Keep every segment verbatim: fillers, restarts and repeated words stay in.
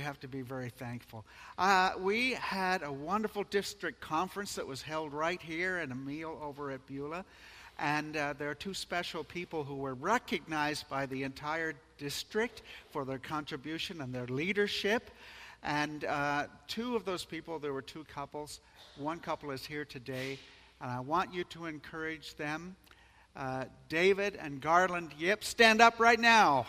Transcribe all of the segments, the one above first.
have to be very thankful. Uh, we had a wonderful district conference that was held right here and a meal over at Beulah. And uh, there are two special people who were recognized by the entire district for their contribution and their leadership. And uh, two of those people, there were two couples. One couple is here today, and I want you to encourage them. Uh, David and Garland Yip, stand up right now.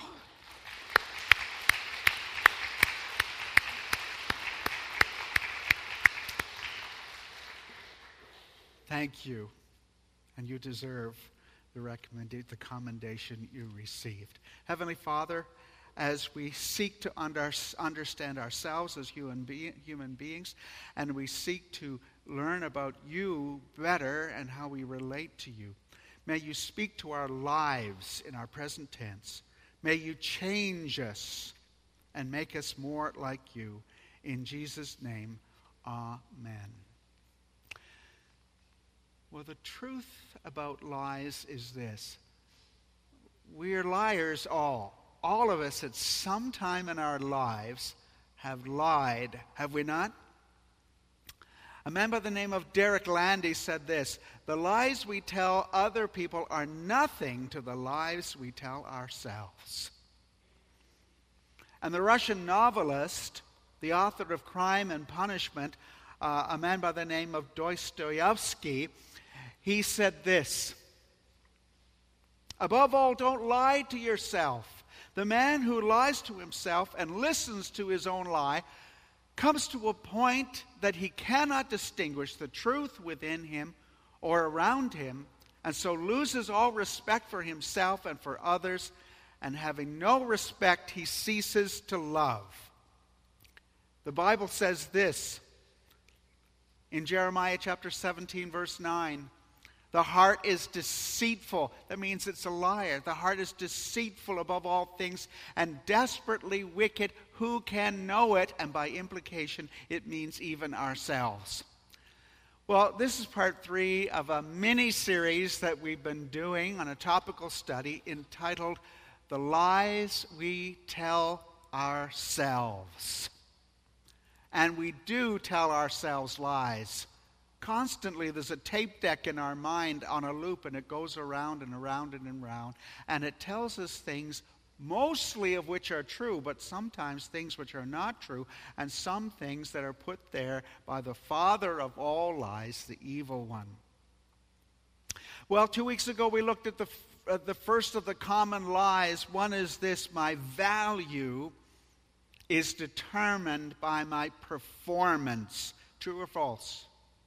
Thank you. And you deserve the recommendation, the commendation you received. Heavenly Father, as we seek to under, understand ourselves as human, be, human beings, and we seek to learn about you better and how we relate to you, may you speak to our lives in our present tense. May you change us and make us more like you. In Jesus' name, amen. Well, the truth about lies is this. We're liars all. All of us at some time in our lives have lied, have we not? A man by the name of Derek Landy said this: the lies we tell other people are nothing to the lies we tell ourselves. And the Russian novelist, the author of Crime and Punishment, uh, a man by the name of Dostoevsky, he said this: above all, don't lie to yourself. The man who lies to himself and listens to his own lie comes to a point that he cannot distinguish the truth within him or around him, and so loses all respect for himself and for others, and having no respect, he ceases to love. The Bible says this in Jeremiah chapter seventeen, verse nine. The heart is deceitful. That means it's a liar. The heart is deceitful above all things and desperately wicked. Who can know it? And by implication, it means even ourselves. Well, this is part three of a mini-series that we've been doing on a topical study entitled The Lies We Tell Ourselves. And we do tell ourselves lies. Constantly, there's a tape deck in our mind on a loop, and it goes around and around and around, and it tells us things, mostly of which are true, but sometimes things which are not true, and some things that are put there by the father of all lies, the evil one. Well, two weeks ago, we looked at the, uh, the first of the common lies. One is this: my value is determined by my performance. True or false?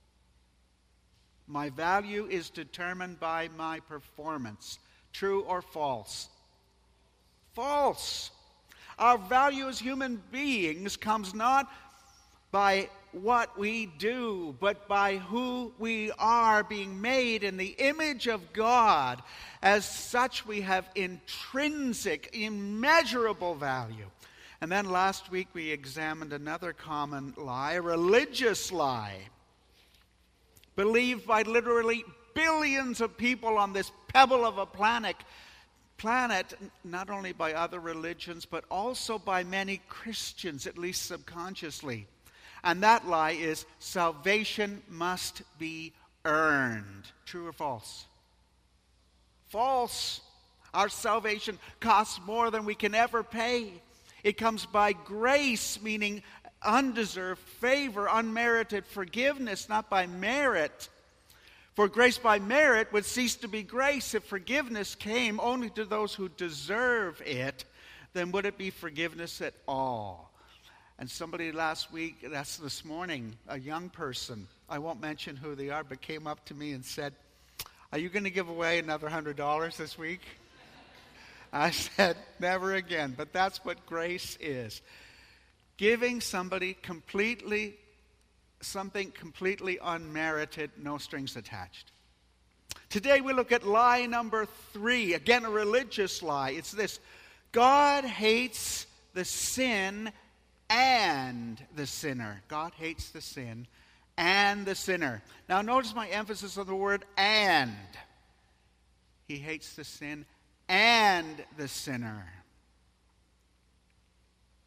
My value is determined by my performance. True or false? False. Our value as human beings comes not by what we do, but by who we are, being made in the image of God. As such, we have intrinsic, immeasurable value. And then last week we examined another common lie, a religious lie, believed by literally billions of people on this pebble of a planet, planet, not only by other religions, but also by many Christians, at least subconsciously. And that lie is salvation must be earned. True or false? False. Our salvation costs more than we can ever pay. It comes by grace, meaning undeserved favor, unmerited forgiveness, not by merit. For grace by merit would cease to be grace. If forgiveness came only to those who deserve it, then would it be forgiveness at all? And somebody last week, that's this morning, a young person, I won't mention who they are, but came up to me and said, "Are you going to give away another one hundred dollars this week?" I said, "Never again." But that's what grace is. Giving somebody completely, something completely unmerited, no strings attached. Today we look at lie number three. Again, a religious lie. It's this: God hates the sin and the sinner. God hates the sin and the sinner. Now notice my emphasis on the word and. He hates the sin and the sinner.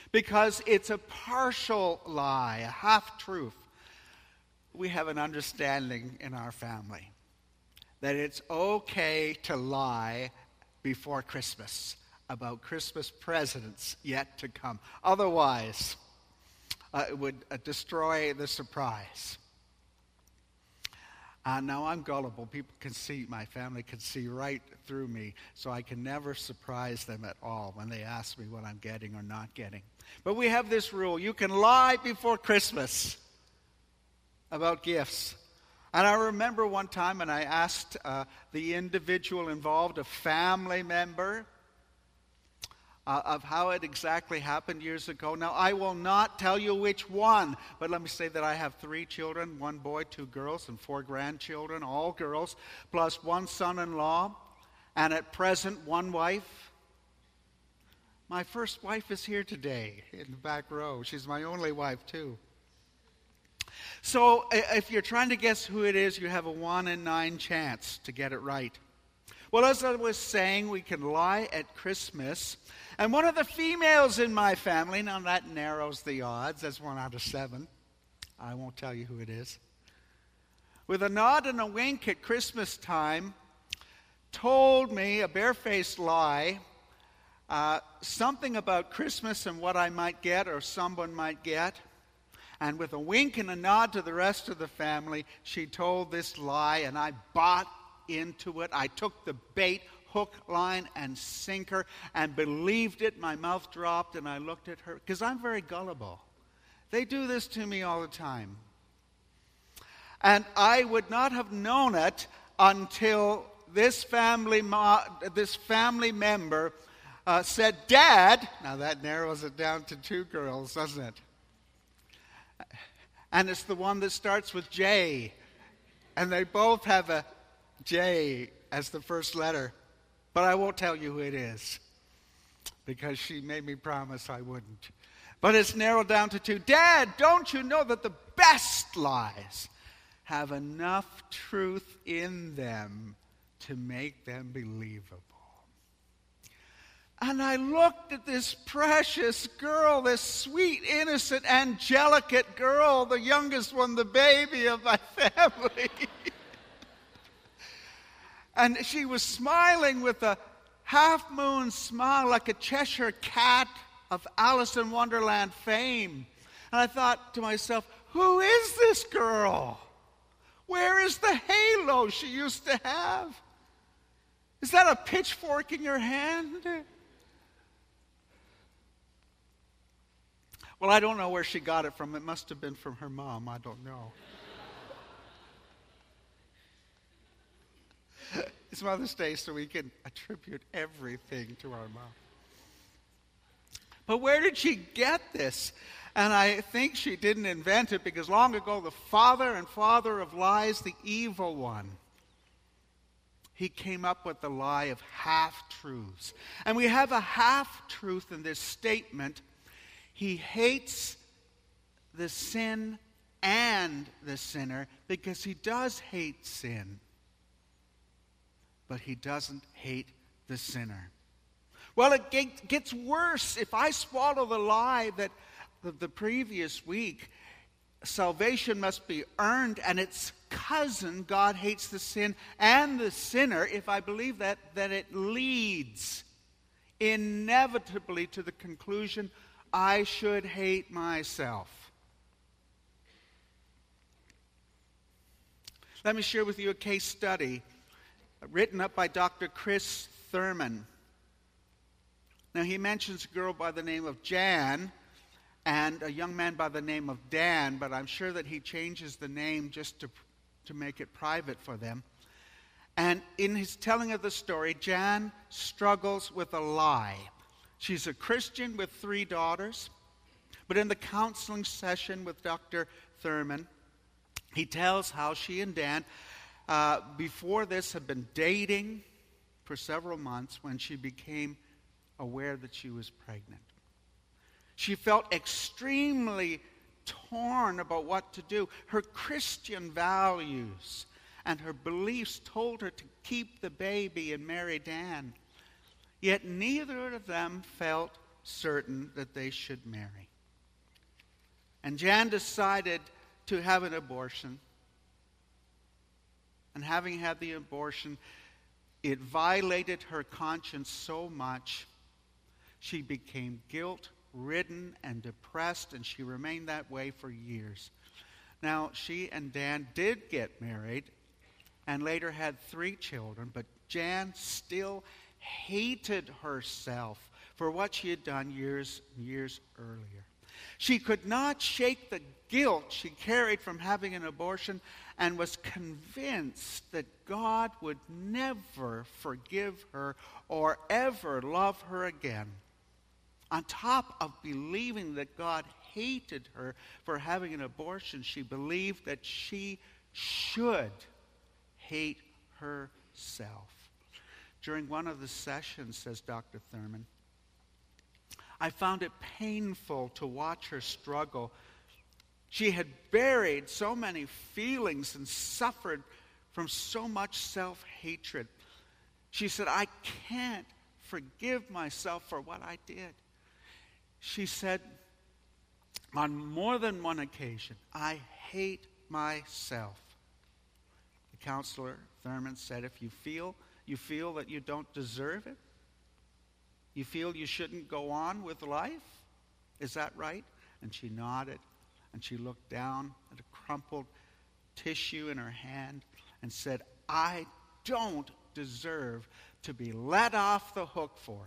because it's a partial lie, a half-truth. We have an understanding in our family that it's okay to lie before Christmas about Christmas presents yet to come. Otherwise, uh, it would uh, destroy the surprise. Uh, now, I'm gullible. People can see, my family can see right through me, so I can never surprise them at all when they ask me what I'm getting or not getting. But we have this rule. You can lie before Christmas about gifts. And I remember one time when I asked uh, the individual involved, a family member, Uh, of how it exactly happened years ago. Now, I will not tell you which one, but let me say that I have three children, one boy, two girls, and four grandchildren, all girls, plus one son-in-law, and at present, one wife. My first wife is here today in the back row. She's my only wife, too. So, if you're trying to guess who it is, you have a one in nine chance to get it right. Well, as I was saying, we can lie at Christmas. And one of the females in my family, now that narrows the odds, that's one out of seven. I won't tell you who it is. With a nod and a wink at Christmas time, told me a barefaced lie, uh, something about Christmas and what I might get or someone might get. And with a wink and a nod to the rest of the family, she told this lie, and I bought into it. I took the bait, hook, line, and sinker, and believed it. My mouth dropped, and I looked at her, because I'm very gullible. They do this to me all the time. And I would not have known it until this family, mo- this family member uh, said, "Dad," now that narrows it down to two girls, doesn't it? And it's the one that starts with J. And they both have a J as the first letter. But I won't tell you who it is, because she made me promise I wouldn't. But it's narrowed down to two. "Dad, don't you know that the best lies have enough truth in them to make them believable?" And I looked at this precious girl, this sweet, innocent, angelic girl, the youngest one, the baby of my family. And she was smiling with a half-moon smile like a Cheshire cat of Alice in Wonderland fame. And I thought to myself, who is this girl? Where is the halo she used to have? Is that a pitchfork in your hand? Well, I don't know where she got it from. It must have been from her mom. I don't know. It's Mother's Day, so we can attribute everything to our mom. But where did she get this? And I think she didn't invent it, because long ago the father and father of lies, the evil one, he came up with the lie of half-truths. And we have a half-truth in this statement. He hates the sin and the sinner, because he does hate sin, but he doesn't hate the sinner. Well, it gets worse. If I swallow the lie that the previous week, salvation must be earned, and its cousin, God hates the sin and the sinner, if I believe that, then it leads inevitably to the conclusion, I should hate myself. Let me share with you a case study written up by Doctor Chris Thurman. Now, he mentions a girl by the name of Jan and a young man by the name of Dan, but I'm sure that he changes the name just to, to make it private for them. And in his telling of the story, Jan struggles with a lie. She's a Christian with three daughters, but in the counseling session with Doctor Thurman, he tells how she and Dan, uh, before this, had been dating for several months when she became aware that she was pregnant. She felt extremely torn about what to do. Her Christian values and her beliefs told her to keep the baby and marry Dan. Yet neither of them felt certain that they should marry. And Jan decided to have an abortion. And having had the abortion, it violated her conscience so much, she became guilt-ridden and depressed, and she remained that way for years. Now, she and Dan did get married and later had three children, but Jan still hated herself for what she had done years and years earlier. She could not shake the guilt she carried from having an abortion and was convinced that God would never forgive her or ever love her again. On top of believing that God hated her for having an abortion, she believed that she should hate herself. During one of the sessions, says Doctor Thurman, I found it painful to watch her struggle. She had buried so many feelings and suffered from so much self-hatred. She said, I can't forgive myself for what I did. She said, on more than one occasion, I hate myself. The counselor, Thurman, said, if you feel, you feel that you don't deserve it, you feel you shouldn't go on with life, is that right? And she nodded, and she looked down at a crumpled tissue in her hand and said, I don't deserve to be let off the hook for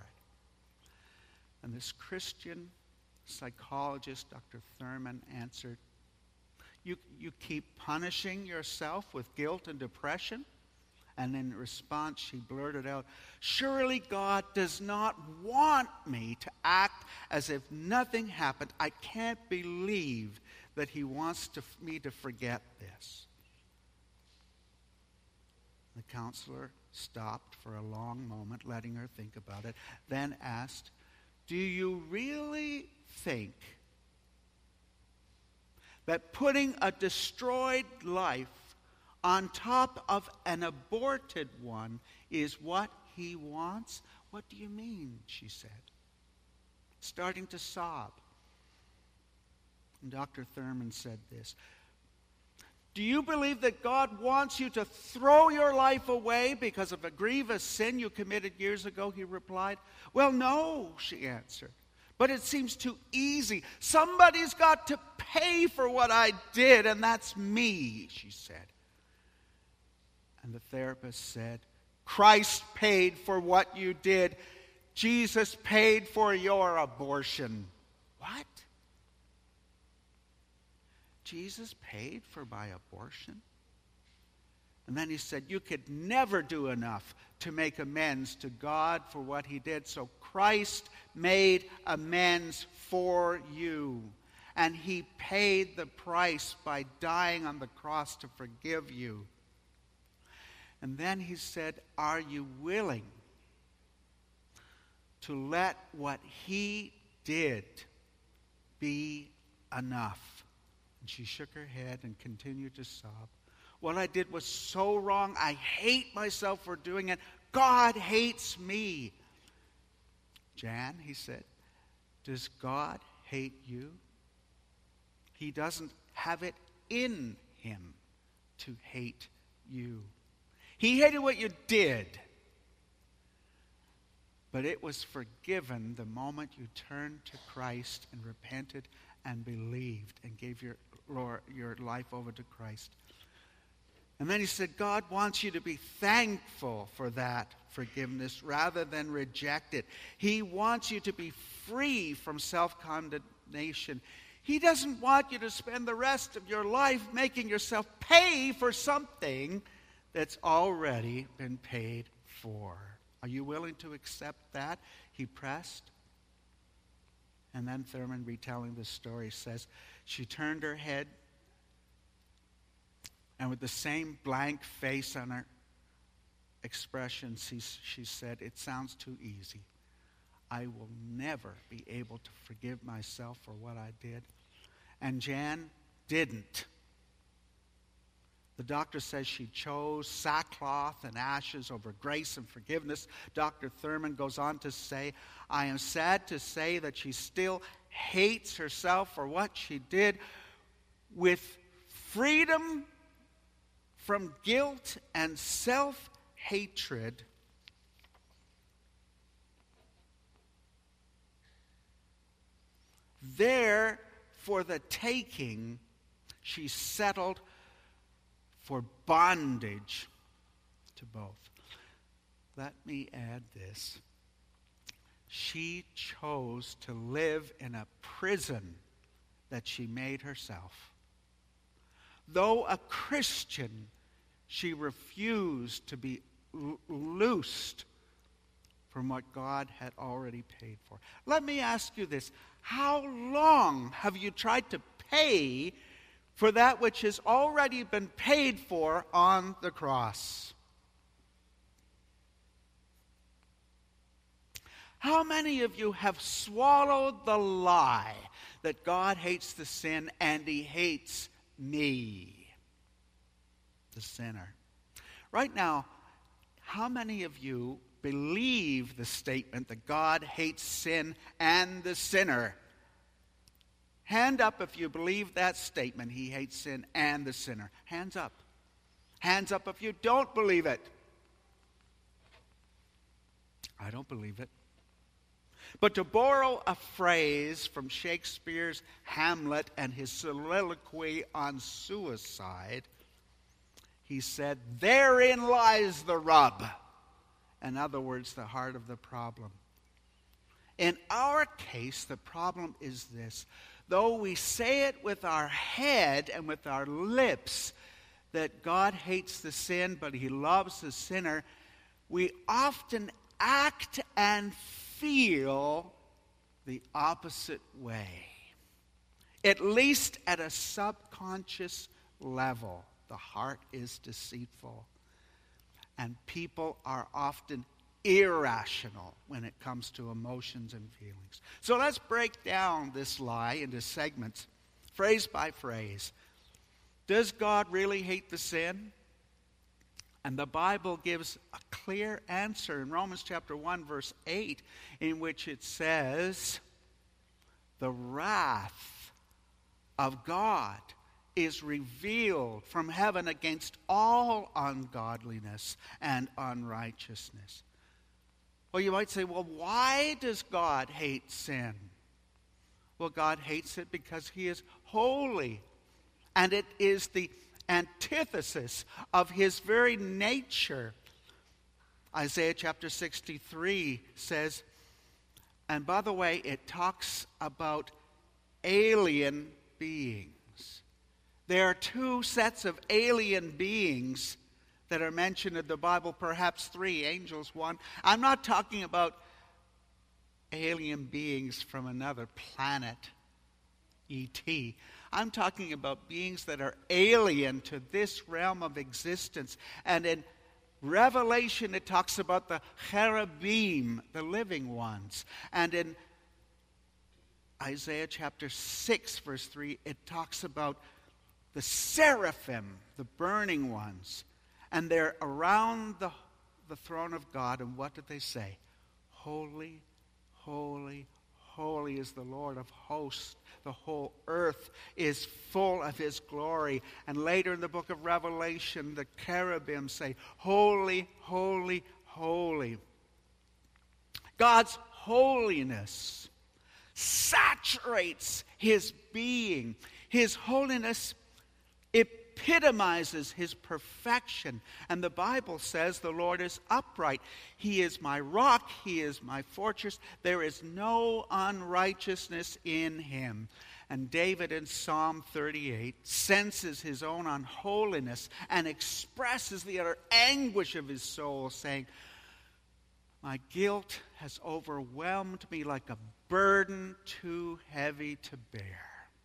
it. And this Christian psychologist, Doctor Thurman, answered, you, you keep punishing yourself with guilt and depression? And in response, she blurted out, surely God does not want me to act as if nothing happened. I can't believe that he wants to, me to forget this. The counselor stopped for a long moment, letting her think about it, then asked, do you really think that putting a destroyed life on top of an aborted one is what he wants? What do you mean? She said, starting to sob. And Doctor Thurman said this, do you believe that God wants you to throw your life away because of a grievous sin you committed years ago? He replied. Well, no, she answered. But it seems too easy. Somebody's got to pay for what I did, and that's me, she said. And the therapist said, Christ paid for what you did. Jesus paid for your abortion. What? Jesus paid for my abortion? And then he said, you could never do enough to make amends to God for what he did. So Christ made amends for you. And he paid the price by dying on the cross to forgive you. And then he said, are you willing to let what he did be enough? And she shook her head and continued to sob. What I did was so wrong. I hate myself for doing it. God hates me. Jan, he said, does God hate you? He doesn't have it in him to hate you. He hated what you did. But it was forgiven the moment you turned to Christ and repented and believed and gave your, Lord, your life over to Christ. And then he said, God wants you to be thankful for that forgiveness rather than reject it. He wants you to be free from self-condemnation. He doesn't want you to spend the rest of your life making yourself pay for something that's already been paid for. Are you willing to accept that? He pressed. And then Thurman, retelling the story, says, she turned her head, and with the same blank face on her expression, she, she said, it sounds too easy. I will never be able to forgive myself for what I did. And Jan didn't. The doctor says she chose sackcloth and ashes over grace and forgiveness. Doctor Thurman goes on to say, I am sad to say that she still hates herself for what she did. With freedom from guilt and self-hatred, there for the taking, she settled for bondage to both. Let me add this. She chose to live in a prison that she made herself. Though a Christian, she refused to be l- loosed from what God had already paid for. Let me ask you this. How long have you tried to pay for that which has already been paid for on the cross? How many of you have swallowed the lie that God hates the sin and he hates me, the sinner? Right now, how many of you believe the statement that God hates sin and the sinner? Hand up if you believe that statement, he hates sin and the sinner. Hands up. Hands up if you don't believe it. I don't believe it. But to borrow a phrase from Shakespeare's Hamlet and his soliloquy on suicide, he said, therein lies the rub. In other words, the heart of the problem. In our case, the problem is this. Though we say it with our head and with our lips that God hates the sin, but he loves the sinner, we often act and feel the opposite way. At least at a subconscious level, the heart is deceitful. And people are often irrational when it comes to emotions and feelings. So let's break down this lie into segments, phrase by phrase. Does God really hate the sin? And the Bible gives a clear answer in Romans chapter one, verse eight, in which it says, the wrath of God is revealed from heaven against all ungodliness and unrighteousness. Well, you might say, well, why does God hate sin? Well, God hates it because he is holy. And it is the antithesis of his very nature. Isaiah chapter sixty-three says, and by the way, it talks about alien beings. There are two sets of alien beings that are mentioned in the Bible, perhaps three, angels one. I'm not talking about alien beings from another planet, E T. I'm talking about beings that are alien to this realm of existence. And in Revelation, it talks about the cherubim, the living ones. And in Isaiah chapter six, verse three, it talks about the seraphim, the burning ones. And they're around the, the throne of God. And what did they say? Holy, holy, holy is the Lord of hosts. The whole earth is full of his glory. And later in the book of Revelation, the cherubim say, holy, holy, holy. God's holiness saturates his being. His holiness epitomizes his perfection. And the Bible says the Lord is upright. He is my rock. He is my fortress. There is no unrighteousness in him. And David in Psalm thirty-eight senses his own unholiness and expresses the utter anguish of his soul, saying, my guilt has overwhelmed me like a burden too heavy to bear.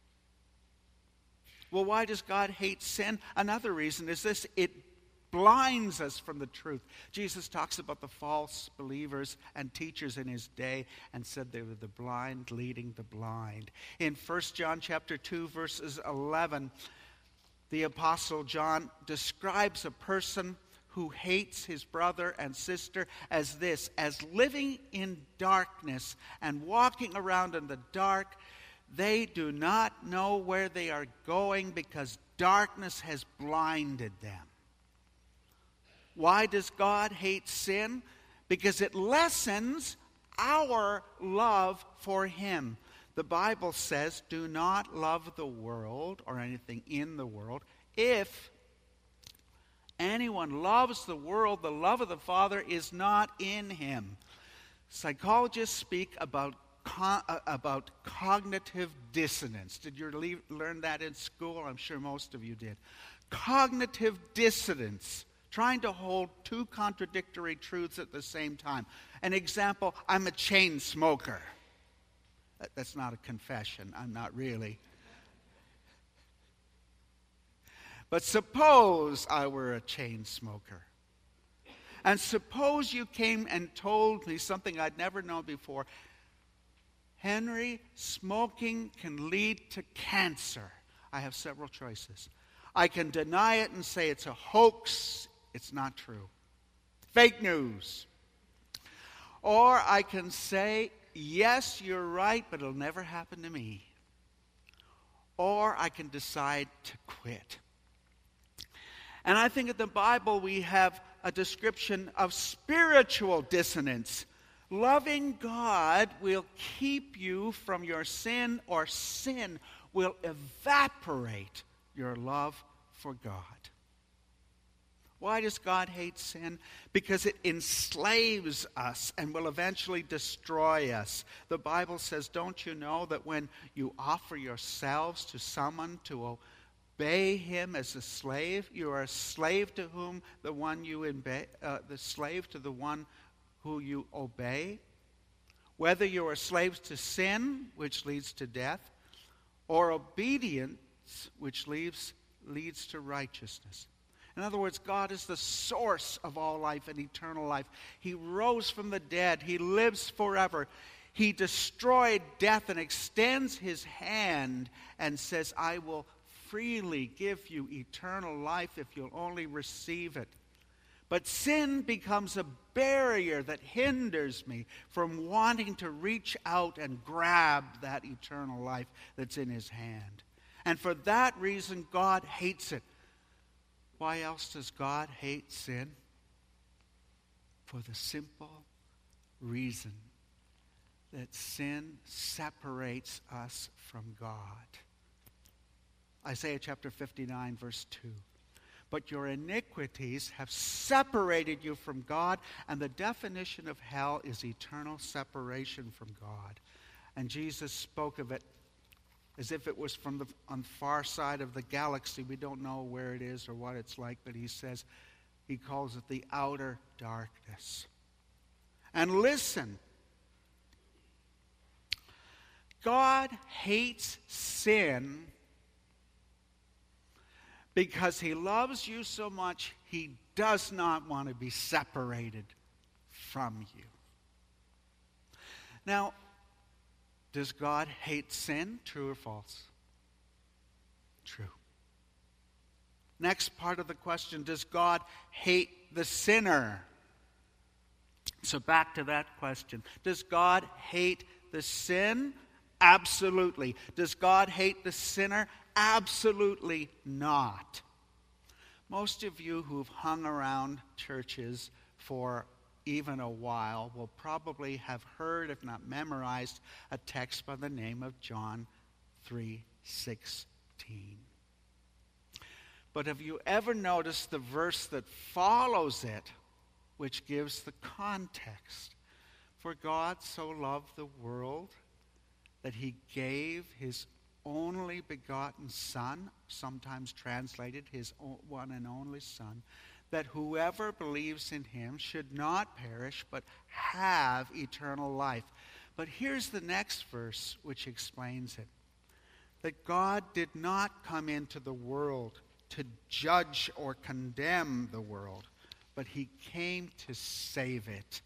Well, why does God hate sin? Another reason is this: it blinds us from the truth. Jesus talks about the false believers and teachers in his day and said they were the blind leading the blind. In First John chapter two, verses eleven, The Apostle John describes a person who hates his brother and sister as this, as living in darkness and walking around in the dark. They do not know where they are going because darkness has blinded them. Why does God hate sin? Because it lessens our love for him. The Bible says, do not love the world or anything in the world. If anyone loves the world, the love of the Father is not in him. Psychologists speak about co- uh, about cognitive dissonance. Did you le- learn that in school? I'm sure most of you did. Cognitive dissonance, trying to hold two contradictory truths at the same time. An example, I'm a chain smoker. That, that's not a confession. I'm not really. But suppose I were a chain smoker. And suppose you came and told me something I'd never known before. Henry, smoking can lead to cancer. I have several choices. I can deny it and say it's a hoax. It's not true. Fake news. Or I can say, yes, you're right, but it'll never happen to me. Or I can decide to quit. And I think in the Bible we have a description of spiritual dissonance. Loving God will keep you from your sin, or sin will evaporate your love for God. Why does God hate sin? Because it enslaves us and will eventually destroy us. The Bible says, don't you know that when you offer yourselves to someone to obey him as a slave, you are a slave to whom the one you obey, uh, the slave to the one who you obey? Whether you are slaves to sin, which leads to death, or obedience, which leads, leads to righteousness. In other words, God is the source of all life and eternal life. He rose from the dead. He lives forever. He destroyed death and extends his hand and says, I will freely give you eternal life if you'll only receive it. But sin becomes a barrier that hinders me from wanting to reach out and grab that eternal life that's in his hand. And for that reason, God hates it. Why else does God hate sin? For the simple reason that sin separates us from God. Isaiah chapter fifty-nine, verse two. But your iniquities have separated you from God, and the definition of hell is eternal separation from God. And Jesus spoke of it as if it was from the on the far side of the galaxy. We don't know where it is or what it's like, but he says, he calls it the outer darkness. And listen, God hates sin because he loves you so much, he does not want to be separated from you. Now, does God hate sin? True or false? True. Next part of the question, does God hate the sinner? So back to that question. Does God hate the sin? Absolutely. Does God hate the sinner? Absolutely not. Most of you who've hung around churches for even a while will probably have heard, if not memorized, a text by the name of John three sixteen. But have you ever noticed the verse that follows it, which gives the context? For God so loved the world that he gave his only begotten Son, sometimes translated his one and only Son, that whoever believes in him should not perish, but have eternal life. But here's the next verse which explains it. That God did not come into the world to judge or condemn the world, but he came to save it.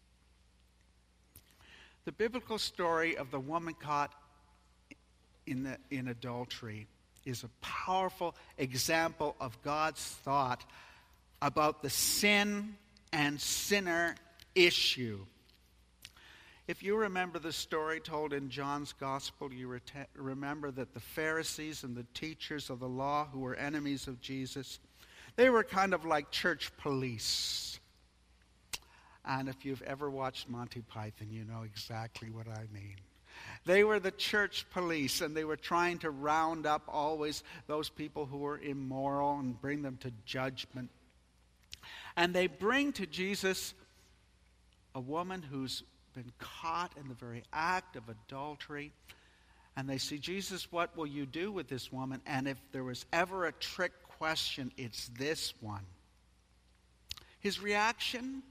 The biblical story of the woman caught in, the, in adultery is a powerful example of God's thought about the sin and sinner issue. If you remember the story told in John's Gospel, you reta- remember that the Pharisees and the teachers of the law who were enemies of Jesus, they were kind of like church police. And if you've ever watched Monty Python, you know exactly what I mean. They were the church police, and they were trying to round up always those people who were immoral and bring them to judgment. And they bring to Jesus a woman who's been caught in the very act of adultery. And they say, Jesus, what will you do with this woman? And if there was ever a trick question, it's this one. His reaction?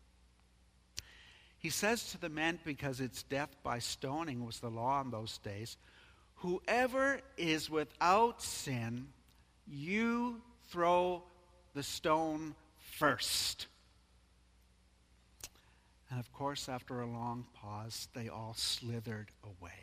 He says to the men, because it's death by stoning was the law in those days, whoever is without sin, you throw the stone first. And of course, after a long pause, they all slithered away.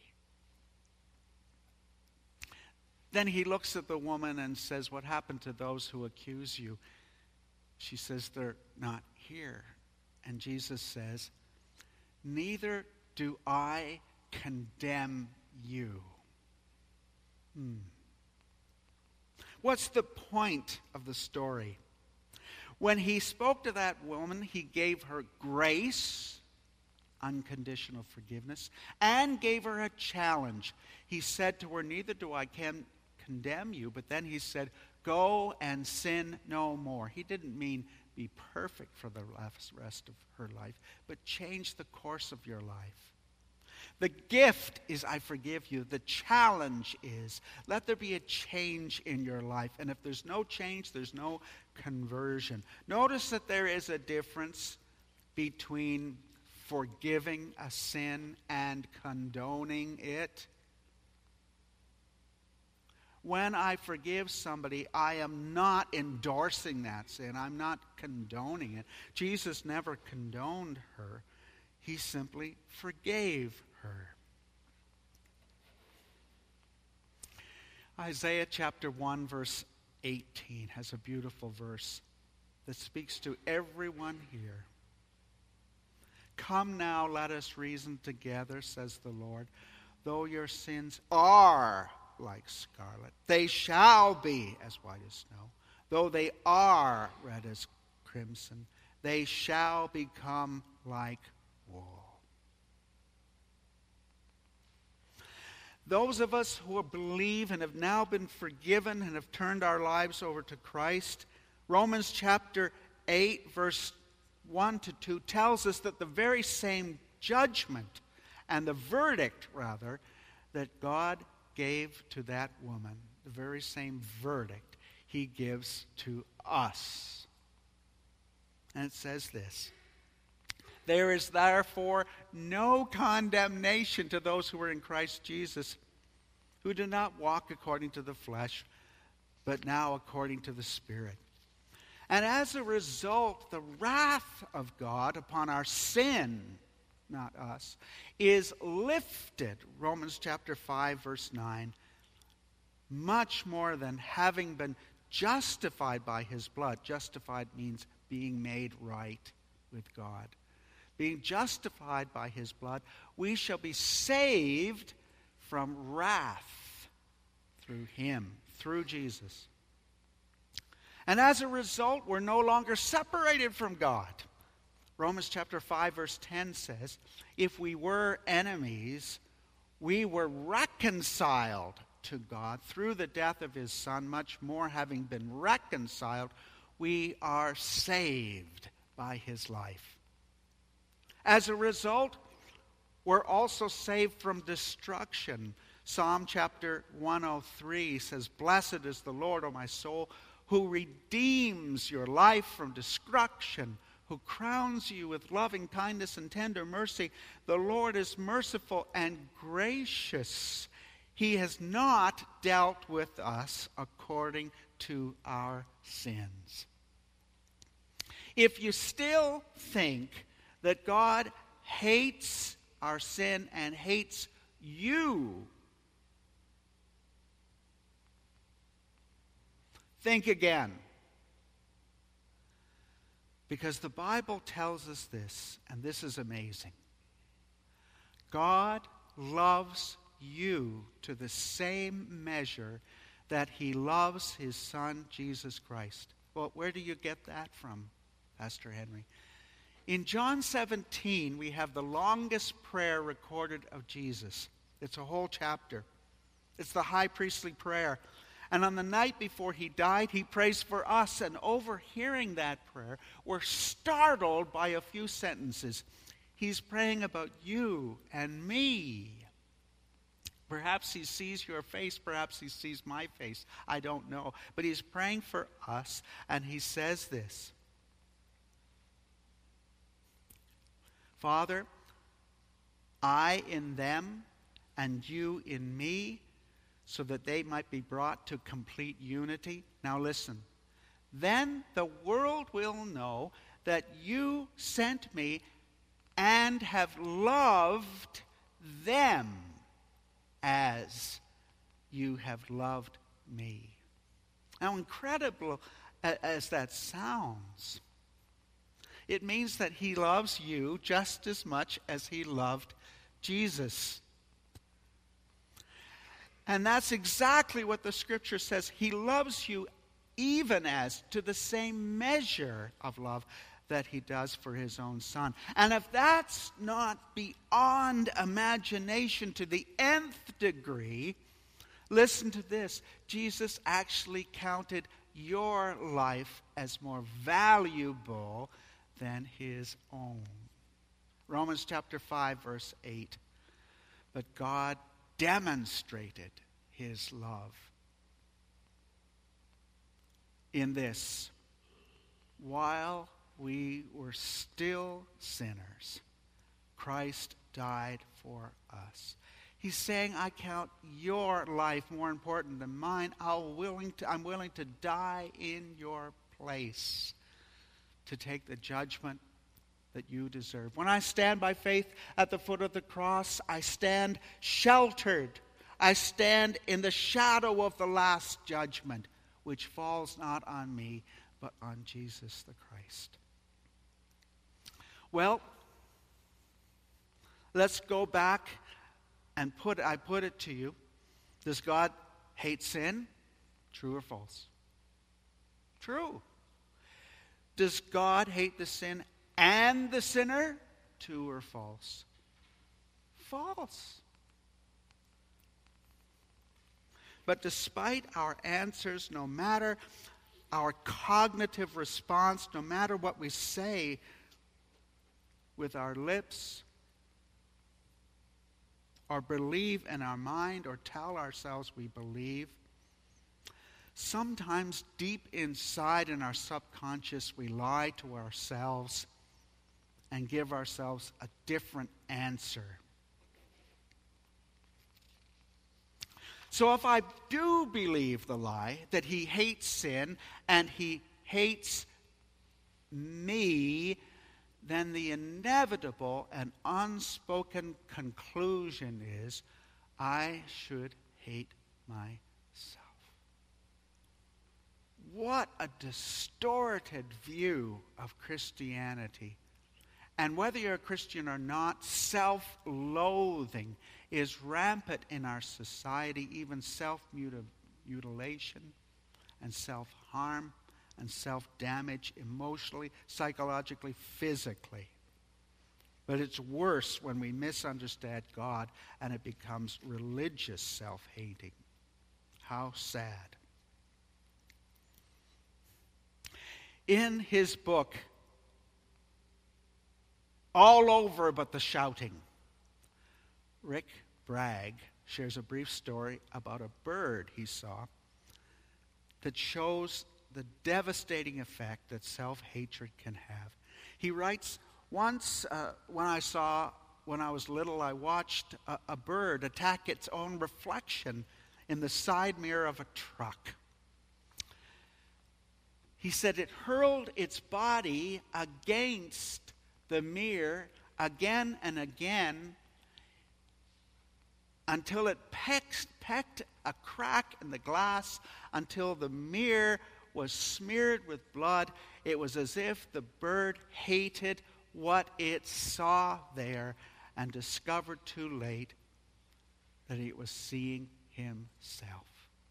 Then he looks at the woman and says, what happened to those who accuse you? She says, they're not here. And Jesus says, neither do I condemn you. Hmm. What's the point of the story? When he spoke to that woman, he gave her grace, unconditional forgiveness, and gave her a challenge. He said to her, neither do I can condemn you, but then he said, go and sin no more. He didn't mean be perfect for the rest of her life, but change the course of your life. The gift is, I forgive you. The challenge is, let there be a change in your life. And if there's no change, there's no conversion. Notice that there is a difference between forgiving a sin and condoning it. When I forgive somebody, I am not endorsing that sin. I'm not condoning it. Jesus never condoned her. He simply forgave her. Isaiah chapter one, verse eighteen has a beautiful verse that speaks to everyone here. Come now, let us reason together, says the Lord. Though your sins are like scarlet, they shall be as white as snow. Though they are red as crimson, they shall become like wool. Those of us who believe and have now been forgiven and have turned our lives over to Christ, Romans chapter eight, verse one to two tells us that the very same judgment and the verdict, rather, that God gave to that woman, the very same verdict he gives to us. And it says this: there is therefore no condemnation to those who are in Christ Jesus, who do not walk according to the flesh, but now according to the Spirit. And as a result, the wrath of God upon our sin, not us, is lifted. Romans chapter five, verse nine. Much more than having been justified by his blood. Justified means being made right with God. Being justified by his blood, we shall be saved from wrath through him, through Jesus. And as a result, we're no longer separated from God. Romans chapter five, verse ten says, if we were enemies, we were reconciled to God through the death of his Son. Much more, having been reconciled, we are saved by his life. As a result, we're also saved from destruction. Psalm chapter one oh three says, blessed is the Lord, O my soul, who redeems your life from destruction, who crowns you with loving kindness and tender mercy. The Lord is merciful and gracious. He has not dealt with us according to our sins. If you still think that God hates our sin and hates you, Think again. Because the Bible tells us this, and this is amazing. God loves you to the same measure that he loves his Son, Jesus Christ. Well, where do you get that from, Pastor Henry? In John seventeen, we have the longest prayer recorded of Jesus. It's a whole chapter. It's the high priestly prayer. And on the night before he died, he prays for us. And overhearing that prayer, we're startled by a few sentences. He's praying about you and me. Perhaps he sees your face. Perhaps he sees my face. I don't know. But he's praying for us. And he says this. Father, I in them and you in me, so that they might be brought to complete unity. Now listen. Then the world will know that you sent me and have loved them as you have loved me. Now, incredible as that sounds, it means that he loves you just as much as he loved Jesus. And that's exactly what the Scripture says. He loves you even as, to the same measure of love that he does for his own Son. And if that's not beyond imagination to the nth degree, listen to this. Jesus actually counted your life as more valuable than his own. Romans chapter five, verse eight. But God demonstrated his love in this: while we were still sinners, Christ died for us. He's saying, I count your life more important than mine. I'll willing to, I'm willing to die in your place to take the judgment that you deserve. When I stand by faith at the foot of the cross, I stand sheltered. I stand in the shadow of the last judgment, which falls not on me, but on Jesus the Christ. Well, let's go back and put, I put it to you. Does God hate sin? True or false? True. Does God hate the sin and the sinner? True or false? False. But despite our answers, no matter our cognitive response, no matter what we say with our lips, or believe in our mind, or tell ourselves we believe, sometimes deep inside in our subconscious we lie to ourselves and give ourselves a different answer. So if I do believe the lie that he hates sin and he hates me, then the inevitable and unspoken conclusion is I should hate myself. What a distorted view of Christianity. And whether you're a Christian or not, self-loathing is rampant in our society, even self-mutilation and self-harm and self-damage emotionally, psychologically, physically. But it's worse when we misunderstand God and it becomes religious self-hating. How sad. In his book, All Over But the Shouting, Rick Bragg shares a brief story about a bird he saw that shows the devastating effect that self-hatred can have. He writes, once uh, when I saw, when I was little, I watched a, a bird attack its own reflection in the side mirror of a truck. He said it hurled its body against the mirror again and again until it pecked, pecked a crack in the glass, until the mirror was smeared with blood. It was as if the bird hated what it saw there and discovered too late that it was seeing himself.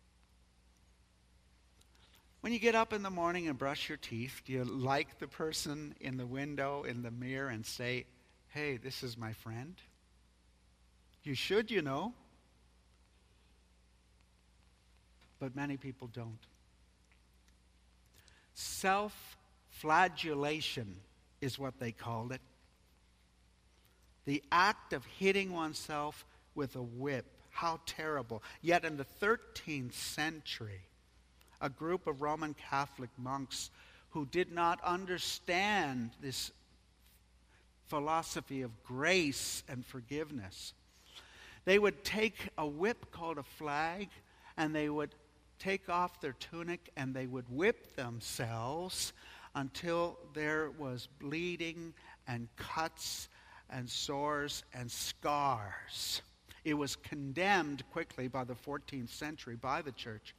When you get up in the morning and brush your teeth, do you like the person in the window, in the mirror, and say, "Hey, this is my friend"? You should, you know. But many people don't. Self-flagellation is what they called it. The act of hitting oneself with a whip. How terrible. Yet in the thirteenth century, a group of Roman Catholic monks who did not understand this philosophy of grace and forgiveness, they would take a whip called a flag, and they would take off their tunic, and they would whip themselves until there was bleeding and cuts and sores and scars. It was condemned quickly by the fourteenth century by the church.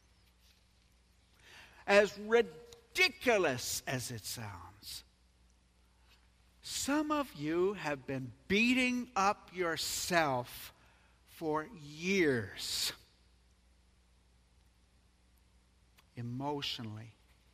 As ridiculous as it sounds, some of you have been beating up yourself for years, emotionally.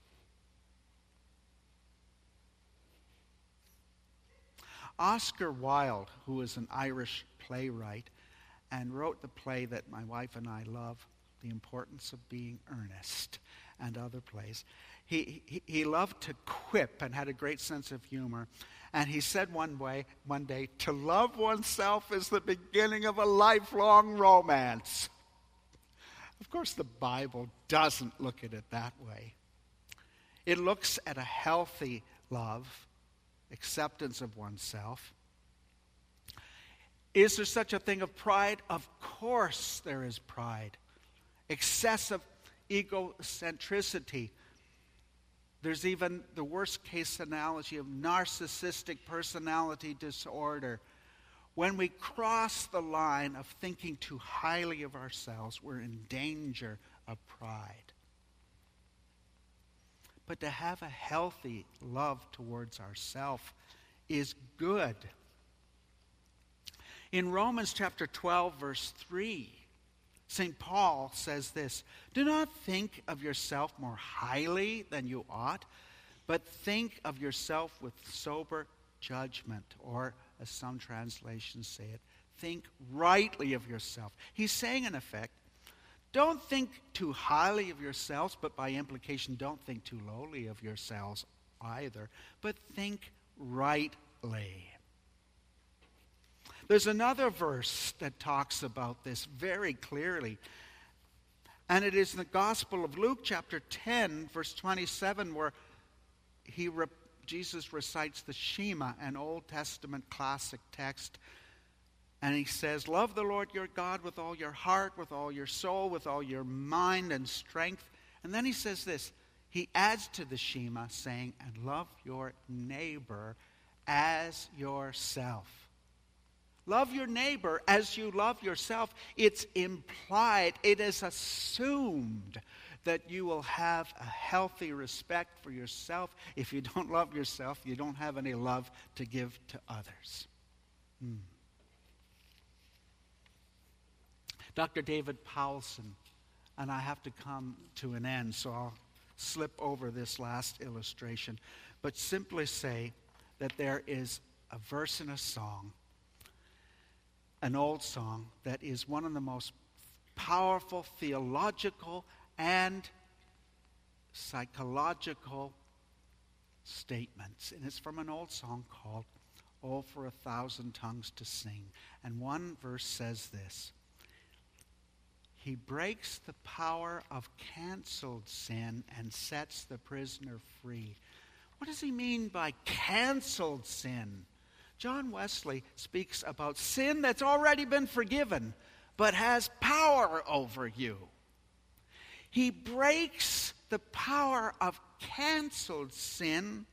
Oscar Wilde, who is an Irish playwright and wrote the play that my wife and I love, The Importance of Being Earnest, and other plays. He, he he loved to quip and had a great sense of humor. And he said one way, one day, to love oneself is the beginning of a lifelong romance. Of course, the Bible doesn't look at it that way. It looks at a healthy love, acceptance of oneself. Is there such a thing of pride? Of course there is pride. Excessive egocentricity. There's even the worst case analogy of narcissistic personality disorder. When we cross the line of thinking too highly of ourselves, we're in danger of pride. But to have a healthy love towards ourselves is good. In Romans chapter twelve, verse three, Saint Paul says this, "Do not think of yourself more highly than you ought, but think of yourself with sober judgment," or as some translations say it, think rightly of yourself. He's saying, in effect, don't think too highly of yourselves, but by implication, don't think too lowly of yourselves either, but think rightly. There's another verse that talks about this very clearly. And it is in the Gospel of Luke chapter ten, verse twenty-seven, where he re- Jesus recites the Shema, an Old Testament classic text. And he says, "Love the Lord your God with all your heart, with all your soul, with all your mind and strength." And then he says this. He adds to the Shema saying, "And love your neighbor as yourself." Love your neighbor as you love yourself. It's implied, it is assumed that you will have a healthy respect for yourself. If you don't love yourself, you don't have any love to give to others. Hmm. Doctor David Powlison, and I have to come to an end, so I'll slip over this last illustration, but simply say that there is a verse in a song, an old song, that is one of the most powerful theological and psychological statements. And it's from an old song called "Oh, for a Thousand Tongues to Sing." And one verse says this: "He breaks the power of canceled sin and sets the prisoner free." What does he mean by canceled sin? John Wesley speaks about sin that's already been forgiven, but has power over you. He breaks the power of canceled sin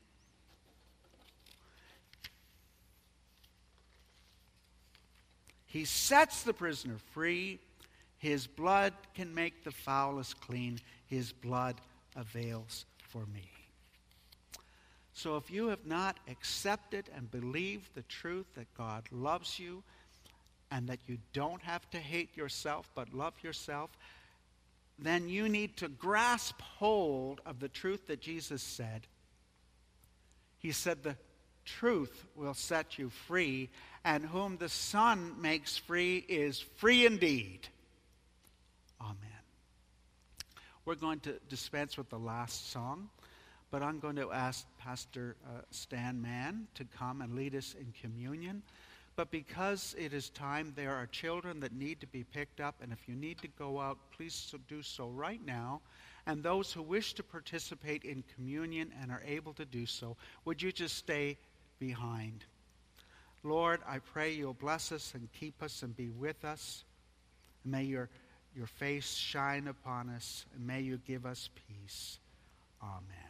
He sets the prisoner free. His blood can make the foulest clean. His blood avails for me. So if you have not accepted and believed the truth that God loves you and that you don't have to hate yourself but love yourself, then you need to grasp hold of the truth that Jesus said. He said, the truth will set you free, and whom the Son makes free is free indeed. Amen. We're going to dispense with the last song, but I'm going to ask Pastor uh, Stan Mann to come and lead us in communion. But because it is time, there are children that need to be picked up, and if you need to go out, please do so right now. And those who wish to participate in communion and are able to do so, would you just stay behind? Lord, I pray you'll bless us and keep us and be with us. May your, your face shine upon us, and may you give us peace. Amen.